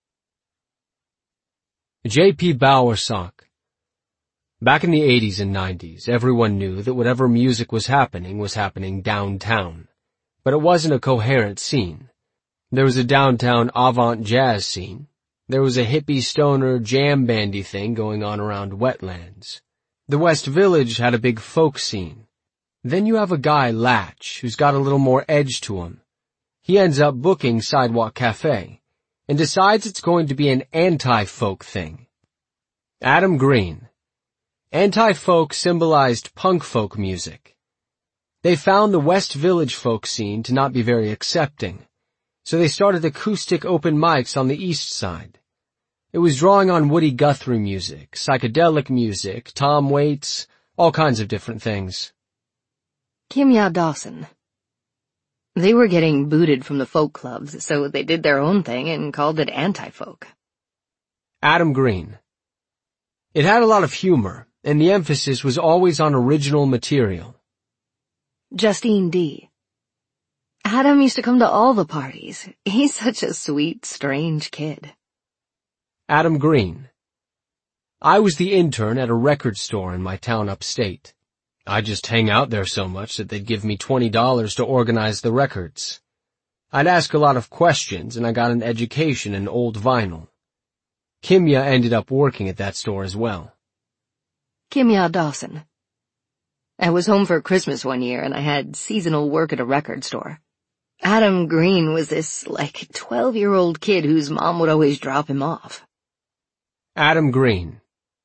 Speaker 1: J.P. Bowersock. Back in the 80s and 90s, everyone knew that whatever music was happening downtown. But it wasn't a coherent scene. There was a downtown avant jazz scene. There was a hippie stoner jam bandy thing going on around Wetlands. The West Village had a big folk scene. Then you have a guy, Latch, who's got a little more edge to him. He ends up booking Sidewalk Cafe, and decides it's going to be an anti-folk thing. Adam Green. Anti-folk symbolized punk folk music. They found the West Village folk scene to not be very accepting, so they started acoustic open mics on the east side. It was drawing on Woody Guthrie music, psychedelic music, Tom Waits, all kinds of different things.
Speaker 2: Kimya Dawson. They were getting booted from the folk clubs, so they did their own thing and called it anti-folk.
Speaker 1: Adam Green. It had a lot of humor, and the emphasis was always on original material.
Speaker 2: Justine D. Adam used to come to all the parties. He's such a sweet, strange kid.
Speaker 1: Adam Green. I was the intern at a record store in my town upstate. I just hang out there so much that they'd give me $20 to organize the records. I'd ask a lot of questions, and I got an education in old vinyl. Kimya ended up working at that store as well.
Speaker 2: Kimya Dawson. I was home for Christmas one year, and I had seasonal work at a record store. Adam Green was this, 12-year-old kid whose mom would always drop him off.
Speaker 1: Adam Green.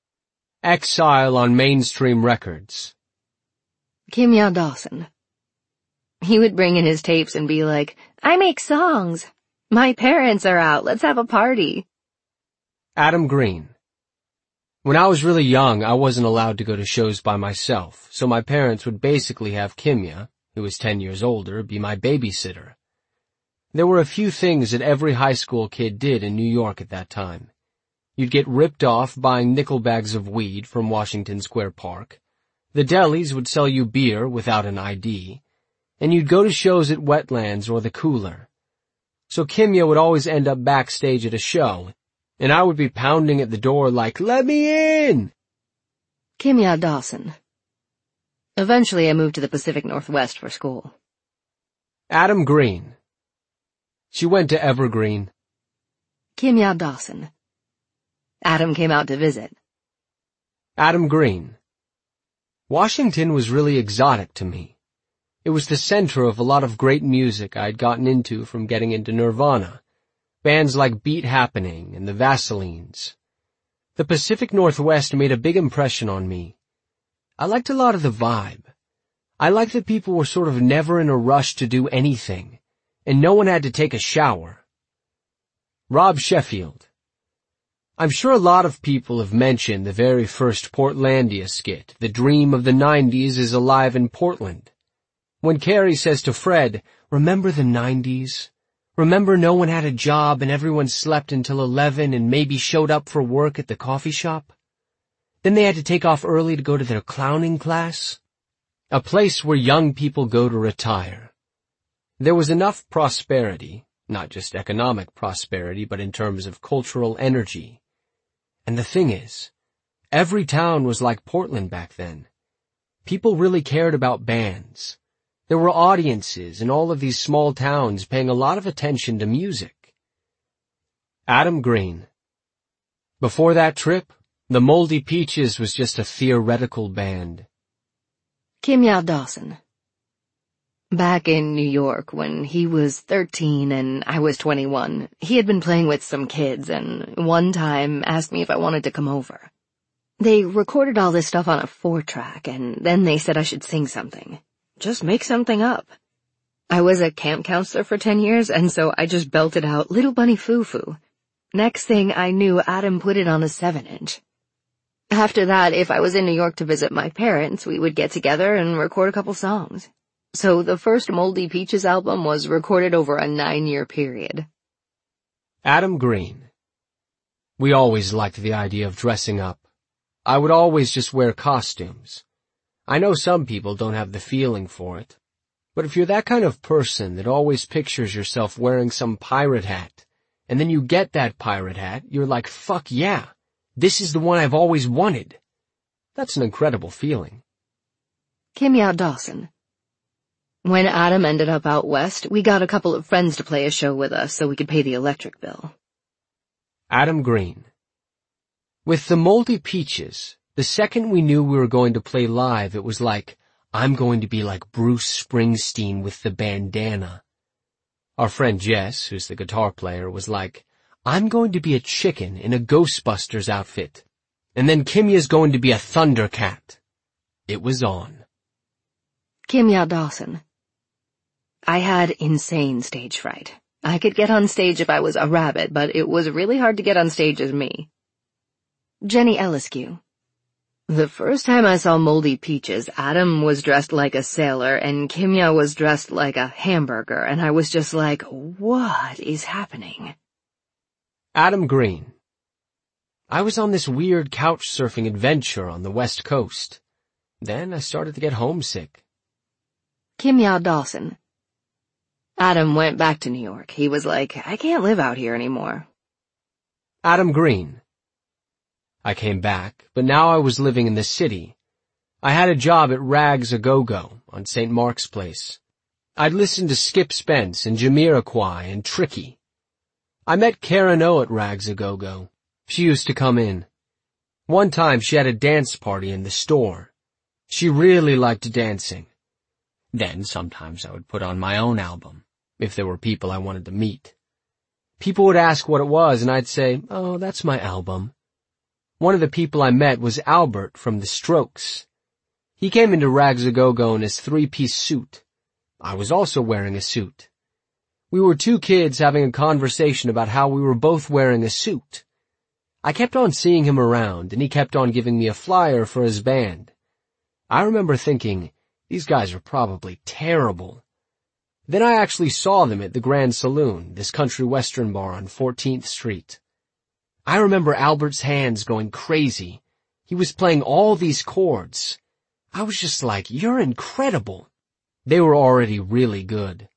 Speaker 1: Exile on Mainstream Records.
Speaker 2: Kimya Dawson. He would bring in his tapes and be like, I make songs. My parents are out. Let's have a party.
Speaker 1: Adam Green. When I was really young, I wasn't allowed to go to shows by myself, so my parents would basically have Kimya, who was 10 years older, be my babysitter. There were a few things that every high school kid did in New York at that time. You'd get ripped off buying nickel bags of weed from Washington Square Park. The delis would sell you beer without an ID, and you'd go to shows at Wetlands or the Cooler. So Kimya would always end up backstage at a show, and I would be pounding at the door like, let me in!
Speaker 2: Kimya Dawson. Eventually I moved to the Pacific Northwest for school.
Speaker 1: Adam Green. She went to Evergreen.
Speaker 2: Kimya Dawson. Adam came out to visit.
Speaker 1: Adam Green. Washington was really exotic to me. It was the center of a lot of great music I'd gotten into from getting into Nirvana, bands like Beat Happening and the Vaselines. The Pacific Northwest made a big impression on me. I liked a lot of the vibe. I liked that people were sort of never in a rush to do anything, and no one had to take a shower. Rob Sheffield. I'm sure a lot of people have mentioned the very first Portlandia skit, The Dream of the 90s is Alive in Portland. When Carrie says to Fred, remember the 90s? Remember no one had a job and everyone slept until 11 and maybe showed up for work at the coffee shop? Then they had to take off early to go to their clowning class? A place where young people go to retire. There was enough prosperity, not just economic prosperity, but in terms of cultural energy. And the thing is, every town was like Portland back then. People really cared about bands. There were audiences in all of these small towns paying a lot of attention to music. Adam Green. Before that trip, the Moldy Peaches was just a theoretical band.
Speaker 2: Kimya Dawson. Back in New York, when he was 13 and I was 21, he had been playing with some kids and one time asked me if I wanted to come over. They recorded all this stuff on a 4-track and then they said I should sing something. Just make something up. I was a camp counselor for 10 years and so I just belted out Little Bunny Foo Foo. Next thing I knew, Adam put it on a 7-inch. After that, if I was in New York to visit my parents, we would get together and record a couple songs. So the first Moldy Peaches album was recorded over a 9-year period.
Speaker 1: Adam Green. We always liked the idea of dressing up. I would always just wear costumes. I know some people don't have the feeling for it. But if you're that kind of person that always pictures yourself wearing some pirate hat, and then you get that pirate hat, you're like, fuck yeah, this is the one I've always wanted. That's an incredible feeling.
Speaker 2: Kimya Dawson. When Adam ended up out west, we got a couple of friends to play a show with us so we could pay the electric bill.
Speaker 1: Adam Green. With the Moldy Peaches, the second we knew we were going to play live, it was like, I'm going to be like Bruce Springsteen with the bandana. Our friend Jess, who's the guitar player, was like, I'm going to be a chicken in a Ghostbusters outfit. And then Kimya's going to be a Thundercat. It was on.
Speaker 2: Kimya Dawson. I had insane stage fright. I could get on stage if I was a rabbit, but it was really hard to get on stage as me. Jenny Eliscu. The first time I saw Moldy Peaches, Adam was dressed like a sailor and Kimya was dressed like a hamburger, and I was just like, what is happening?
Speaker 1: Adam Green. I was on this weird couch surfing adventure on the West Coast. Then I started to get homesick.
Speaker 2: Kimya Dawson. Adam went back to New York. He was like, I can't live out here anymore.
Speaker 1: Adam Green. I came back, but now I was living in the city. I had a job at Rags A Go-Go on St. Mark's Place. I'd listened to Skip Spence and Jamiroquai and Tricky. I met Karen O at Rags A Go-Go. She used to come in. One time she had a dance party in the store. She really liked dancing. Then sometimes I would put on my own album, if there were people I wanted to meet. People would ask what it was and I'd say, oh, that's my album. One of the people I met was Albert from The Strokes. He came into Rags A Go-Go in his 3-piece suit. I was also wearing a suit. We were two kids having a conversation about how we were both wearing a suit. I kept on seeing him around, and he kept on giving me a flyer for his band. I remember thinking, these guys are probably terrible. Then I actually saw them at the Grand Saloon, this country western bar on 14th Street. I remember Albert's hands going crazy. He was playing all these chords. I was just like, you're incredible. They were already really good.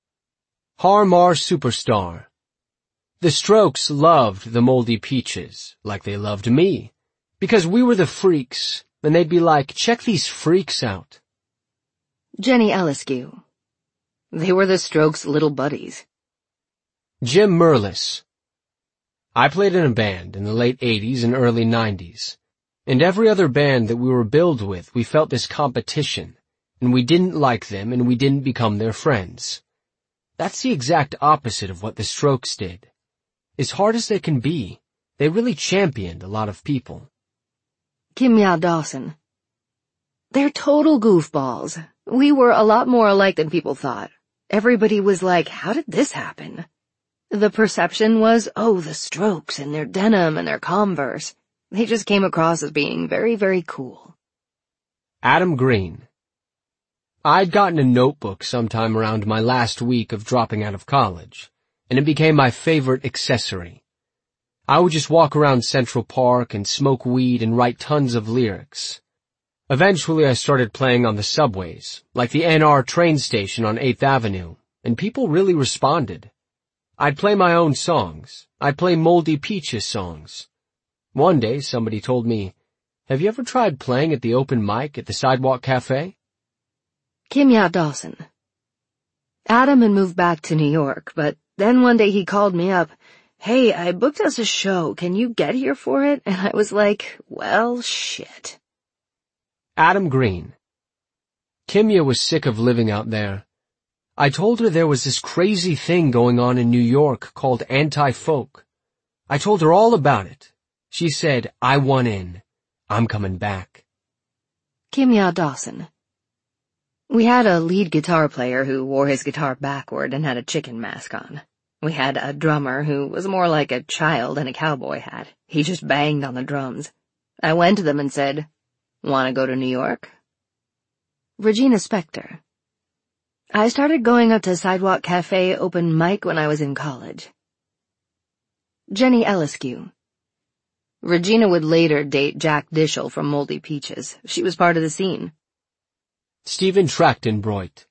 Speaker 1: Har Mar Superstar. The Strokes loved the Moldy Peaches, like they loved me, because we were the freaks, and they'd be like, check these freaks out.
Speaker 2: Jenny Eliscu. They were the Strokes' little buddies.
Speaker 1: Jim Merlis. I played in a band in the late 80s and early 90s, and every other band that we were billed with, we felt this competition, and we didn't like them and we didn't become their friends. That's the exact opposite of what the Strokes did. As hard as they can be, they really championed a lot of people.
Speaker 2: Kimya Dawson. They're total goofballs. We were a lot more alike than people thought. Everybody was like, how did this happen? The perception was, oh, the Strokes and their denim and their Converse. They just came across as being very, very cool.
Speaker 1: Adam Green. I'd gotten a notebook sometime around my last week of dropping out of college, and it became my favorite accessory. I would just walk around Central Park and smoke weed and write tons of lyrics. Eventually I started playing on the subways, like the NR train station on 8th Avenue, and people really responded. I'd play my own songs. I'd play Moldy Peaches songs. One day somebody told me, have you ever tried playing at the open mic at the Sidewalk Cafe?
Speaker 2: Kimya Dawson. Adam had moved back to New York, but then one day he called me up, hey, I booked us a show, can you get here for it? And I was like, well, shit.
Speaker 1: Adam Green. Kimya was sick of living out there. I told her there was this crazy thing going on in New York called anti-folk. I told her all about it. She said, I want in. I'm coming back.
Speaker 2: Kimya Dawson. We had a lead guitar player who wore his guitar backward and had a chicken mask on. We had a drummer who was more like a child in a cowboy hat. He just banged on the drums. I went to them and said, "Want to go to New York?" Regina Spektor. I started going up to Sidewalk Cafe open mic when I was in college. Jenny Eliscu. Regina would later date Jack Dishel from Moldy Peaches. She was part of the scene.
Speaker 1: Stephen Trachtenbreut.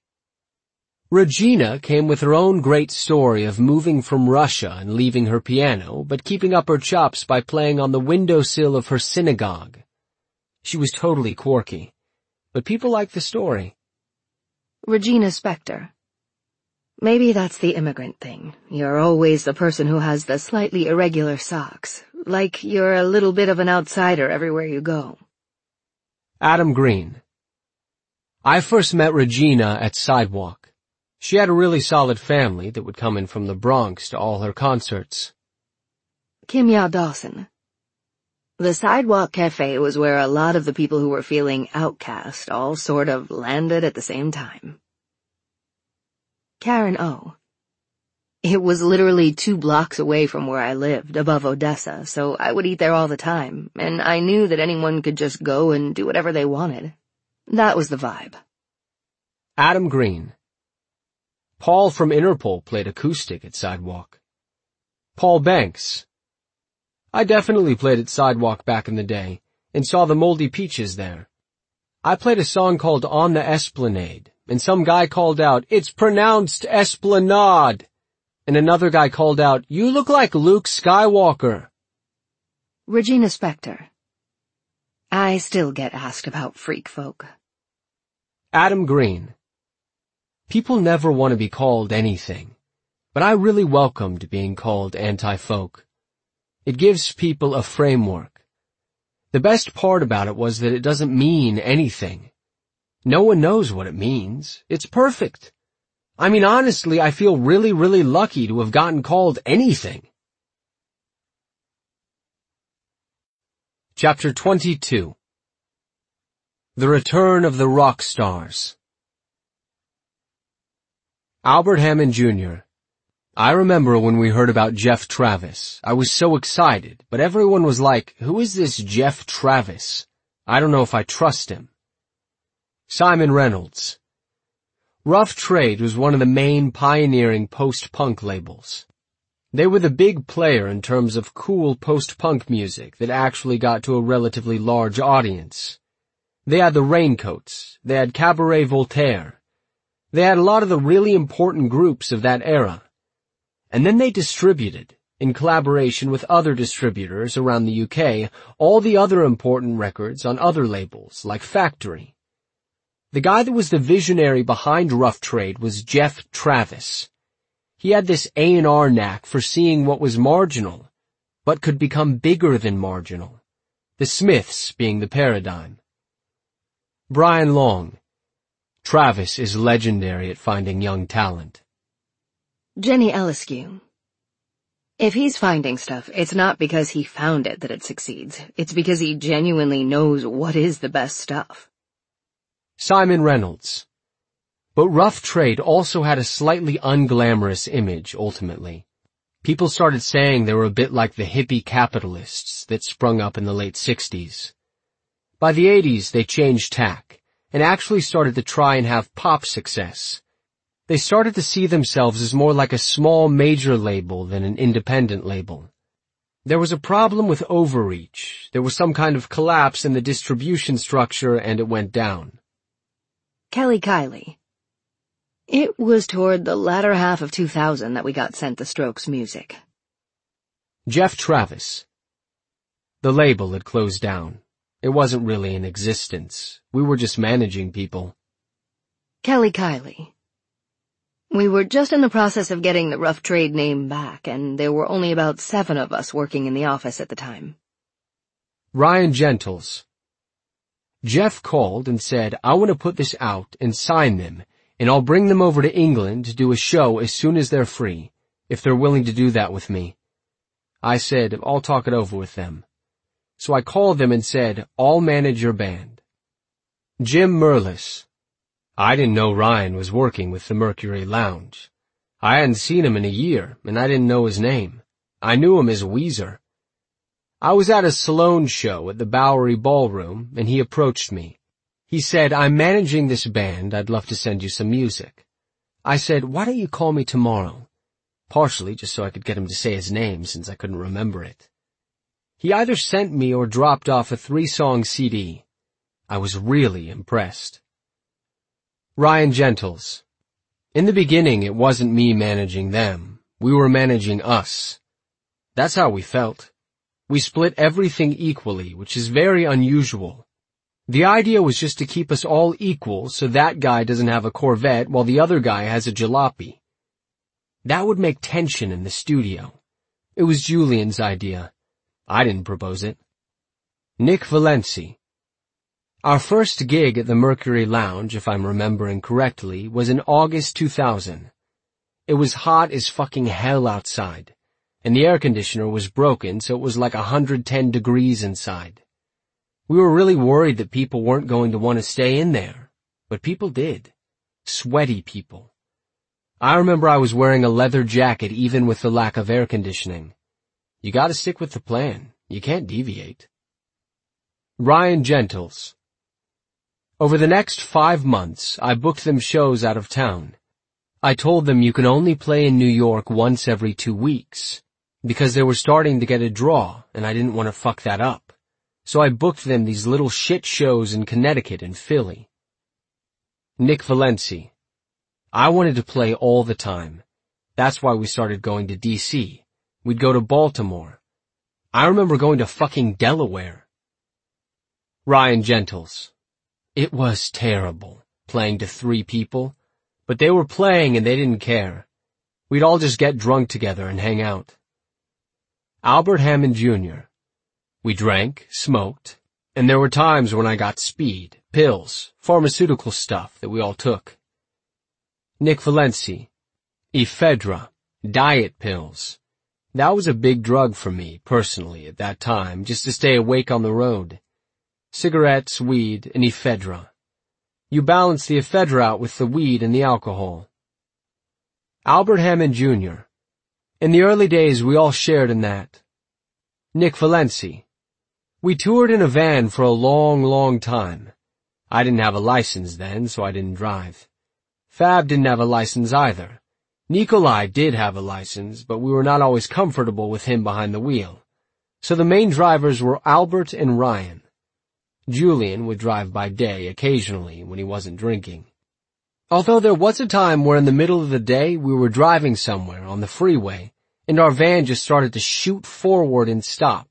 Speaker 1: Regina came with her own great story of moving from Russia and leaving her piano, but keeping up her chops by playing on the windowsill of her synagogue. She was totally quirky, but people liked the story.
Speaker 2: Regina Spektor. Maybe that's the immigrant thing. You're always the person who has the slightly irregular socks, like you're a little bit of an outsider everywhere you go.
Speaker 1: Adam Green. I first met Regina at Sidewalk. She had a really solid family that would come in from the Bronx to all her concerts.
Speaker 2: Kimya Dawson. The Sidewalk Cafe was where a lot of the people who were feeling outcast all sort of landed at the same time. Karen O. It was literally 2 blocks away from where I lived, above Odessa, so I would eat there all the time, and I knew that anyone could just go and do whatever they wanted. That was the vibe.
Speaker 1: Adam Green. Paul from Interpol played acoustic at Sidewalk. Paul Banks. I definitely played at Sidewalk back in the day, and saw the Moldy Peaches there. I played a song called On the Esplanade, and some guy called out, "It's pronounced Esplanade!" And another guy called out, "You look like Luke Skywalker."
Speaker 2: Regina Spektor. I still get asked about freak folk.
Speaker 1: Adam Green. People never want to be called anything, but I really welcomed being called anti-folk. It gives people a framework. The best part about it was that it doesn't mean anything. No one knows what it means. It's perfect. I mean, honestly, I feel really, really lucky to have gotten called anything. Chapter 22. The Return of the Rock Stars. Albert Hammond Jr. I remember when we heard about Jeff Travis. I was so excited, but everyone was like, "Who is this Jeff Travis? I don't know if I trust him." Simon Reynolds. Rough Trade was one of the main pioneering post-punk labels. They were the big player in terms of cool post-punk music that actually got to a relatively large audience. They had the Raincoats, they had Cabaret Voltaire. They had a lot of the really important groups of that era. And then they distributed, in collaboration with other distributors around the UK, all the other important records on other labels, like Factory. The guy that was the visionary behind Rough Trade was Jeff Travis. He had this A&R knack for seeing what was marginal, but could become bigger than marginal. The Smiths being the paradigm. Brian Long. Travis is legendary at finding young talent.
Speaker 2: Jenny Eliscu. If he's finding stuff, it's not because he found it that it succeeds. It's because he genuinely knows what is the best stuff.
Speaker 1: Simon Reynolds. But Rough Trade also had a slightly unglamorous image, ultimately. People started saying they were a bit like the hippie capitalists that sprung up in the late 60s. By the 80s, they changed tack and actually started to try and have pop success. They started to see themselves as more like a small major label than an independent label. There was a problem with overreach. There was some kind of collapse in the distribution structure and it went down.
Speaker 2: Kelly Kiley. It was toward the latter half of 2000 that we got sent the Strokes music.
Speaker 1: Jeff Travis. The label had closed down. It wasn't really in existence. We were just managing people.
Speaker 2: Kelly Kiley. We were just in the process of getting the Rough Trade name back, and there were only about 7 of us working in the office at the time.
Speaker 1: Ryan Gentles. Jeff called and said, I want to put this out and sign them, and I'll bring them over to England to do a show as soon as they're free, if they're willing to do that with me. I said, I'll talk it over with them. So I called them and said, I'll manage your band. Jim Merlis. I didn't know Ryan was working with the Mercury Lounge. I hadn't seen him in a year, and I didn't know his name. I knew him as Weezer. I was at a Salone show at the Bowery Ballroom, and he approached me. He said, I'm managing this band, I'd love to send you some music. I said, why don't you call me tomorrow? Partially just so I could get him to say his name since I couldn't remember it. He either sent me or dropped off a 3-song CD. I was really impressed. Ryan Gentles. In the beginning, it wasn't me managing them. We were managing us. That's how we felt. We split everything equally, which is very unusual. The idea was just to keep us all equal so that guy doesn't have a Corvette while the other guy has a jalopy. That would make tension in the studio. It was Julian's idea. I didn't propose it. Nick Valenci. Our first gig at the Mercury Lounge, if I'm remembering correctly, was in August 2000. It was hot as fucking hell outside, and the air conditioner was broken, so it was like 110 degrees inside. We were really worried that people weren't going to want to stay in there, but people did. Sweaty people. I remember I was wearing a leather jacket even with the lack of air conditioning. You gotta stick with the plan. You can't deviate. Ryan Gentles. Over the next 5 months, I booked them shows out of town. I told them you can only play in New York once every 2 weeks, because they were starting to get a draw, and I didn't want to fuck that up. So I booked them these little shit shows in Connecticut and Philly. Nick Valenci. I wanted to play all the time. That's why we started going to D.C. We'd go to Baltimore. I remember going to fucking Delaware. Ryan Gentles. It was terrible, playing to 3 people, but they were playing and they didn't care. We'd all just get drunk together and hang out. Albert Hammond Jr. We drank, smoked, and there were times when I got speed, pills, pharmaceutical stuff that we all took. Nick Valenci. Ephedra, diet pills. That was a big drug for me, personally, at that time, just to stay awake on the road. Cigarettes, weed, and ephedra. You balance the ephedra out with the weed and the alcohol. Albert Hammond Jr. In the early days, we all shared in that. Nick Valenci. We toured in a van for a long, long time. I didn't have a license then, so I didn't drive. Fab didn't have a license either. Nikolai did have a license, but we were not always comfortable with him behind the wheel. So the main drivers were Albert and Ryan. Julian would drive by day occasionally when he wasn't drinking. Although there was a time where in the middle of the day we were driving somewhere on the freeway, and our van just started to shoot forward and stop.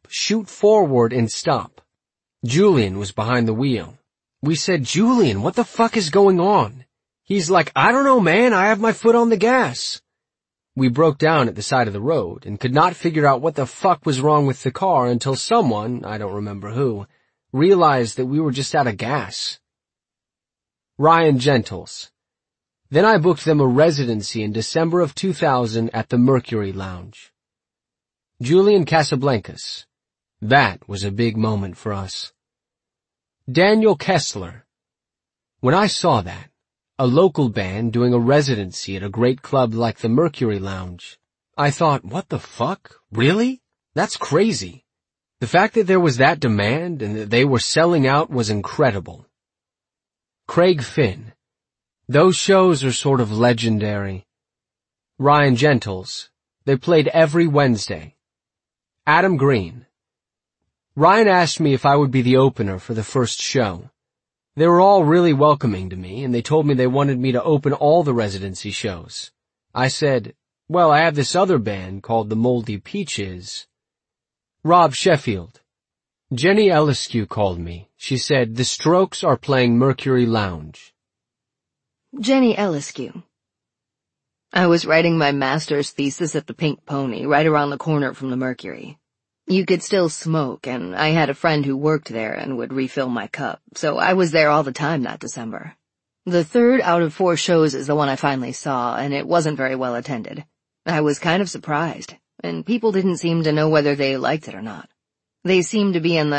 Speaker 1: Julian was behind the wheel. We said, Julian, what the fuck is going on? He's like, I don't know, man, I have my foot on the gas. We broke down at the side of the road and could not figure out what the fuck was wrong with the car until someone, I don't remember who, realized that we were just out of gas. Ryan Gentles. Then I booked them a residency in December of 2000 at the Mercury Lounge. Julian Casablancas. That was a big moment for us. Daniel Kessler. When I saw that, a local band doing a residency at a great club like the Mercury Lounge, I thought, what the fuck? Really? That's crazy. The fact that there was that demand and that they were selling out was incredible. Craig Finn. Those shows are sort of legendary. Ryan Gentles. They played every Wednesday. Adam Green. Ryan asked me if I would be the opener for the first show. They were all really welcoming to me, and they told me they wanted me to open all the residency shows. I said, well, I have this other band called the Moldy Peaches. Rob Sheffield. Jenny Eliscu called me. She said, the Strokes are playing Mercury Lounge.
Speaker 2: Jenny Eliscu. I was writing my master's thesis at the Pink Pony, right around the corner from the Mercury. You could still smoke, and I had a friend who worked there and would refill my cup, so I was there all the time that December. The 3rd out of 4 shows is the one I finally saw, and it wasn't very well attended. I was kind of surprised, and people didn't seem to know whether they liked it or not. They seemed to be in the